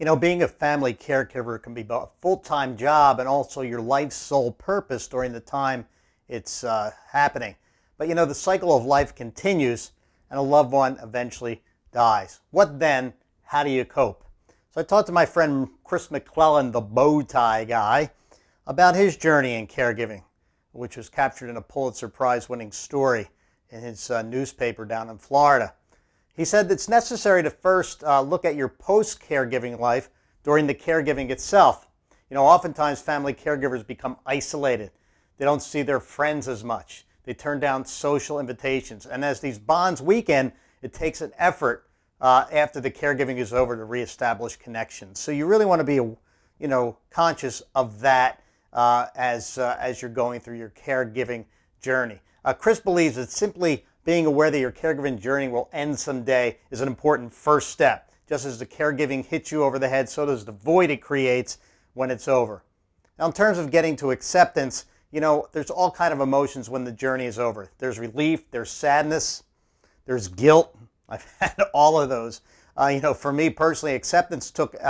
You know, being a family caregiver can be both a full-time job and also your life's sole purpose during the time it's happening. But you know, the cycle of life continues and a loved one eventually dies. What then? How do you cope? So I talked to my friend Chris McClellan, the bow tie guy, about his journey in caregiving, which was captured in a Pulitzer Prize winning story in his newspaper down in Florida. He said it's necessary to first look at your post-caregiving life during the caregiving itself. You know, oftentimes family caregivers become isolated. They don't see their friends as much. They turn down social invitations. And as these bonds weaken, it takes an effort after the caregiving is over to reestablish connections. So you really want to be, conscious of that as you're going through your caregiving journey. Chris believes that simply being aware that your caregiving journey will end someday is an important first step. Just as the caregiving hits you over the head, so does the void it creates when it's over. Now, in terms of getting to acceptance, you know, there's all kind of emotions when the journey is over. There's relief, there's sadness, there's guilt. I've had all of those. For me personally, acceptance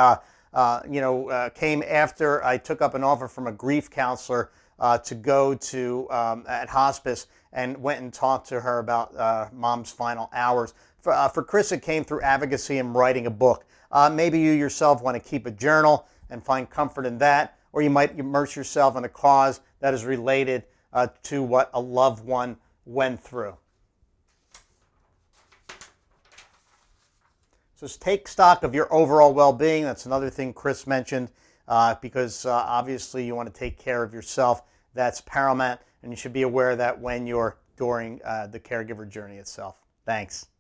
came after I took up an offer from a grief counselor to go to at hospice and went and talked to her about mom's final hours. For Chris, it came through advocacy and writing a book. Maybe you yourself want to keep a journal and find comfort in that, or you might immerse yourself in a cause that is related to what a loved one went through. So take stock of your overall well-being. That's another thing Chris mentioned, because obviously you want to take care of yourself. That's paramount, and you should be aware of that when you're during the caregiver journey itself. Thanks.